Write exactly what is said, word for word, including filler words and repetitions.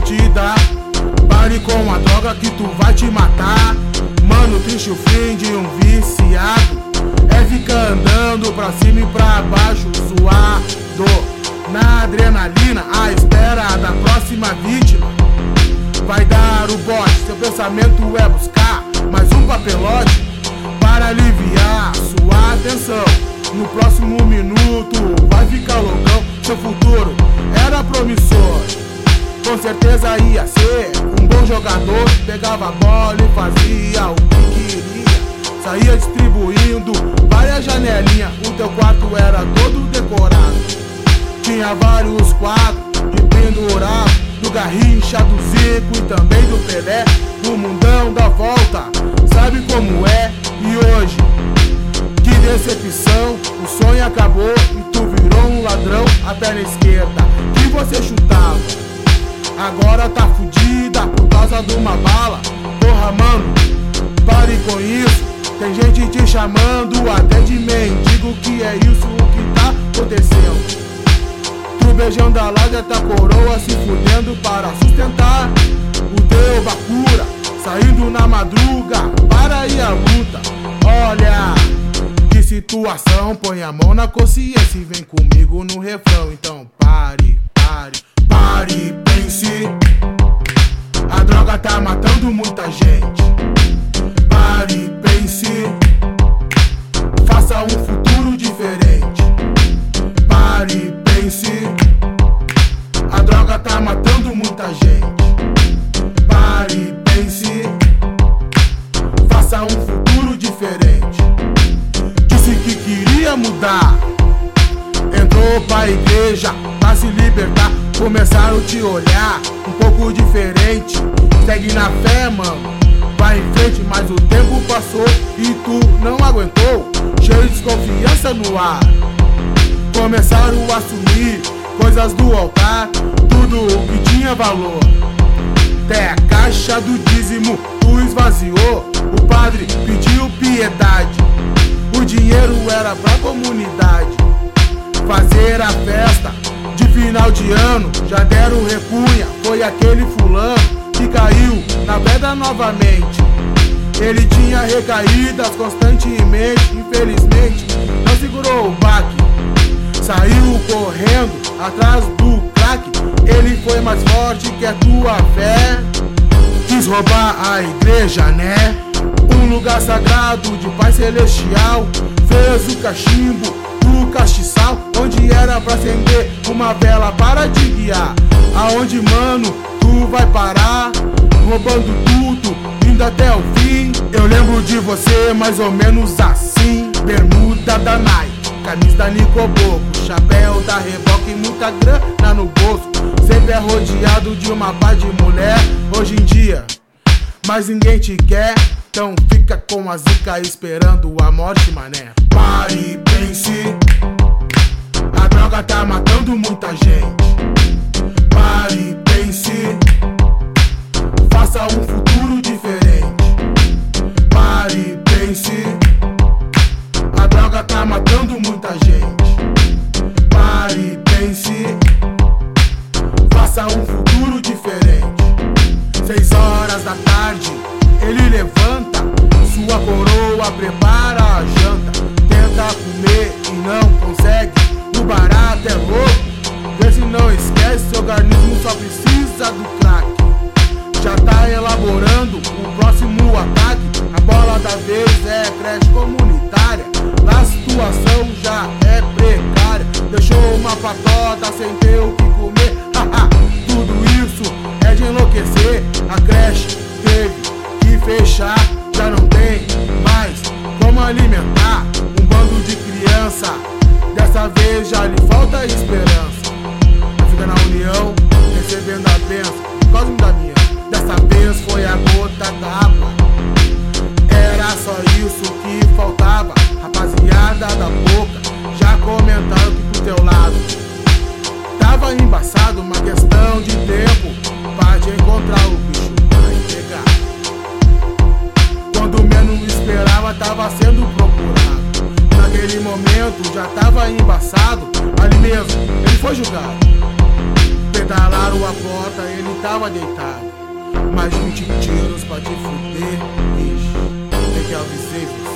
te dar. Pare com a droga que tu vai te matar. Mano, triste o fim de um viciado é ficar andando pra cima e pra baixo, suado na adrenalina, à espera da próxima vítima. Vai dar o bote, seu pensamento é buscar mais um papelote para aliviar sua atenção. No próximo minuto vai ficar loucão. Seu futuro era promissor, com certeza ia ser um bom jogador. Pegava a bola e fazia o que queria, saía distribuindo várias janelinhas. O teu quarto era todo decorado, tinha vários quadros de pendurado, do Garrincha, do Zico e também do Pelé. O mundão dá volta, sabe como é? E hoje, que decepção, o sonho acabou e tu virou um ladrão. A perna esquerda que você chutava agora tá fudida por causa de uma bala. Porra, mano, pare com isso. Tem gente te chamando até de mendigo. Que é isso o que tá acontecendo? Tu beijando a laja, tá coroa se fudendo para sustentar o teu bacura, saindo na madruga para ir à luta. Olha que situação, põe a mão na consciência e vem comigo no refrão. Então pare, pare, pare, pense. A droga tá matando muita gente. Pare, pense. Faça um futuro diferente. Pare, pense. A droga tá matando muita gente. Pare, pense. Faça um futuro diferente. Disse que queria mudar, entrou pra igreja pra se libertar. Começaram a te olhar um pouco diferente. Segue na fé, mano, vai em frente. Mas o tempo passou e tu não aguentou. Cheio de desconfiança no ar, começaram a assumir coisas do altar, tudo o que tinha valor. Até a caixa do dízimo tu esvaziou. O padre pediu piedade, o dinheiro era pra comunidade fazer a festa de final de ano. Já deram repunha, foi aquele fulano que caiu na pedra novamente. Ele tinha recaídas constantemente, infelizmente não segurou o baque, saiu correndo atrás do crack. Ele foi mais forte que a tua fé, quis roubar a igreja, né? Um lugar sagrado de Pai Celestial. Fez o cachimbo, o castiçal, onde era pra acender uma vela para te guiar. Aonde, mano, tu vai parar? Roubando tudo, indo até o fim. Eu lembro de você mais ou menos assim: bermuda da Nike, camisa da Nicoboco, chapéu da Reebok e muita grana no bolso. Sempre é rodeado de uma pá de mulher. Hoje em dia, mas ninguém te quer, então fica com a zica esperando a morte, mané. Pare, pense. A droga tá matando muita gente. Pare, pense. Faça um futuro diferente. Pare, pense. A droga tá matando muita gente. Pare, pense. Faça um futuro diferente. Seis horas da tarde, ele levanta sua coroa, prepara a janta. Tenta comer e não consegue, o barato é louco. Vê se não esquece, seu organismo só precisa do crack. Já tá elaborando o próximo ataque. A bola da vez é creche comunitária. Lá a situação já é precária. Deixou uma patota sem ter o que comer. Haha, tudo isso é de enlouquecer. A creche teve que fechar, já não tem mais como alimentar um bando de criança. Dessa vez já lhe falta esperança. Fica na união, recebendo a bênção do Cosmo Damião. Dessa vez foi a gota d'água, era só isso que faltava. Rapaziada da boca já comentaram que pro teu lado tava embaçado. Uma questão de tempo pra te encontrar, o bicho vai pegar. Quando menos esperava tava sendo procurado. Naquele momento já tava embaçado. Ali mesmo ele foi julgado pedalaram a porta, ele tava deitado. Mais vinte tiros pra te fuder, bicho. É que eu avisei você.